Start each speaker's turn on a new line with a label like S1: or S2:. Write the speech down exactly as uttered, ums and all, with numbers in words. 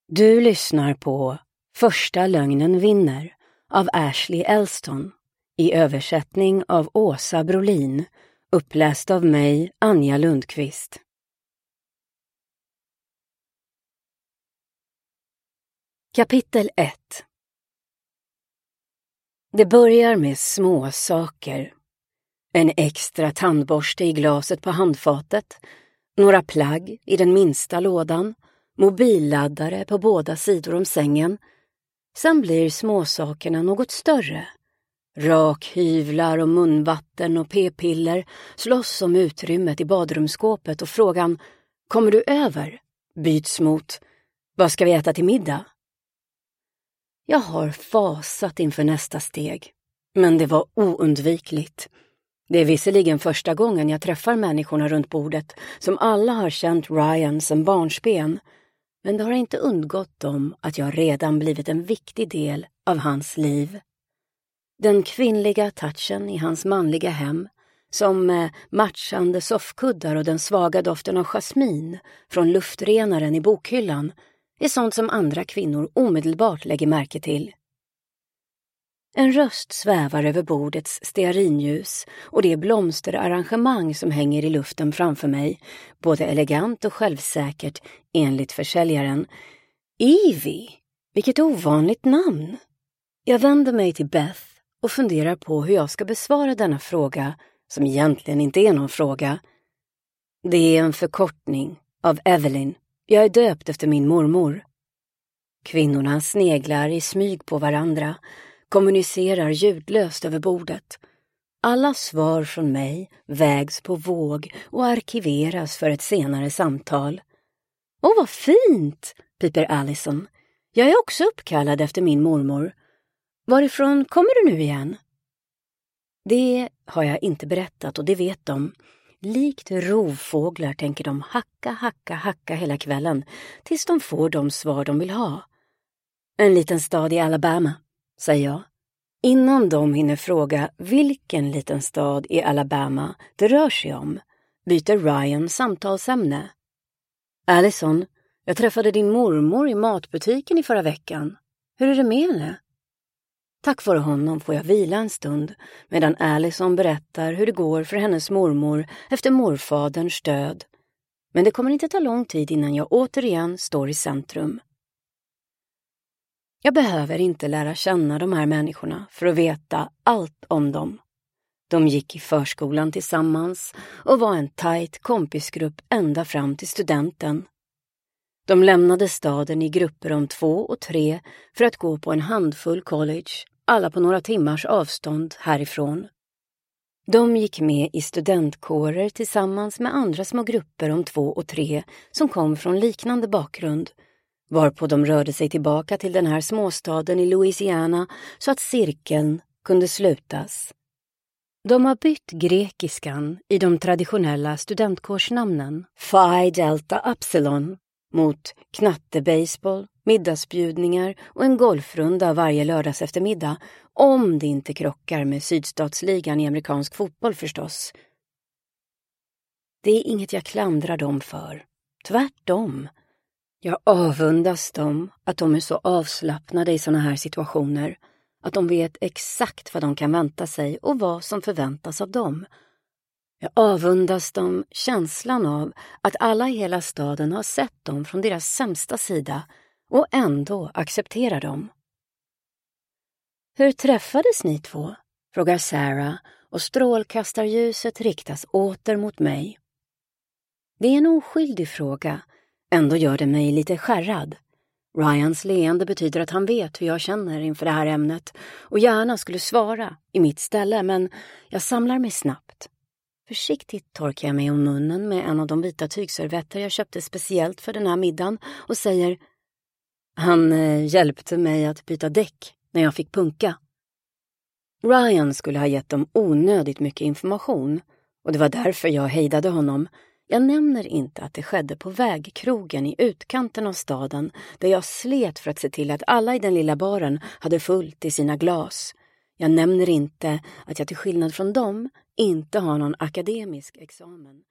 S1: Du lyssnar på Första lögnen vinner av Ashley Elston i översättning av Åsa Brolin, uppläst av mig, Anja Lundqvist. Kapitel ett. Det börjar med små saker. En extra tandborste i glaset på handfatet, några plagg i den minsta lådan, mobilladdare på båda sidor om sängen. Sen blir småsakerna något större. Rakhyvlar och munvatten och p-piller slåss om utrymmet i badrumsskåpet och frågan "Kommer du över?" byts mot "Vad ska vi äta till middag?" Jag har fasat inför nästa steg, men det var oundvikligt. Det är visserligen första gången jag träffar människorna runt bordet som alla har känt Ryan som barnsben, men det har inte undgått dem att jag redan blivit en viktig del av hans liv. Den kvinnliga touchen i hans manliga hem, som med matchande soffkuddar och den svaga doften av jasmin från luftrenaren i bokhyllan, är sånt som andra kvinnor omedelbart lägger märke till. En röst svävar över bordets stearinljus och det blomsterarrangemang som hänger i luften framför mig, både elegant och självsäkert enligt försäljaren. Evie, vilket ovanligt namn! Jag vänder mig till Beth och funderar på hur jag ska besvara denna fråga, som egentligen inte är någon fråga. Det är en förkortning av Evelyn. Jag är döpt efter min mormor. Kvinnorna sneglar i smyg på varandra, kommunicerar ljudlöst över bordet. Alla svar från mig vägs på våg och arkiveras för ett senare samtal. Åh, vad fint, piper Allison. Jag är också uppkallad efter min mormor. Varifrån kommer du nu igen? Det har jag inte berättat och det vet de. Likt rovfåglar tänker de hacka, hacka, hacka hela kvällen tills de får de svar de vill ha. En liten stad i Alabama, säger jag. Innan de hinner fråga vilken liten stad i Alabama det rör sig om, byter Ryan samtalsämne. Allison, jag träffade din mormor i matbutiken i förra veckan. Hur är det med henne? Tack vare honom får jag vila en stund medan Allison berättar hur det går för hennes mormor efter morfaderns död. Men det kommer inte ta lång tid innan jag återigen står i centrum. Jag behöver inte lära känna de här människorna för att veta allt om dem. De gick i förskolan tillsammans och var en tajt kompisgrupp ända fram till studenten. De lämnade staden i grupper om två och tre för att gå på en handfull college, alla på några timmars avstånd härifrån. De gick med i studentkårer tillsammans med andra små grupper om två och tre som kom från liknande bakgrund, varpå de rörde sig tillbaka till den här småstaden i Louisiana så att cirkeln kunde slutas. De har bytt grekiskan i de traditionella studentkårsnamnen Phi Delta Upsilon mot knattebaseball, middagsbjudningar och en golfrunda varje lördags eftermiddag, om det inte krockar med sydstatsligan i amerikansk fotboll förstås. Det är inget jag klandrar dem för. Tvärtom. Jag avundas dem att de är så avslappnade i såna här situationer, att de vet exakt vad de kan vänta sig och vad som förväntas av dem. Jag avundas dem känslan av att alla i hela staden har sett dem från deras sämsta sida och ändå accepterar dem. Hur träffades ni två? Frågar Sarah och strålkastarljuset riktas åter mot mig. Det är en oskyldig fråga, ändå gör det mig lite skärrad. Ryans leende betyder att han vet hur jag känner inför det här ämnet och gärna skulle svara i mitt ställe, men jag samlar mig snabbt. Försiktigt torkar jag mig om munnen med en av de vita tygservetter jag köpte speciellt för den här middagen och säger: Han eh, hjälpte mig att byta däck när jag fick punka. Ryan skulle ha gett dem onödigt mycket information och det var därför jag hejdade honom. Jag nämner inte att det skedde på vägkrogen i utkanten av staden där jag slet för att se till att alla i den lilla baren hade fullt i sina glas. Jag nämner inte att jag till skillnad från dem inte har någon akademisk examen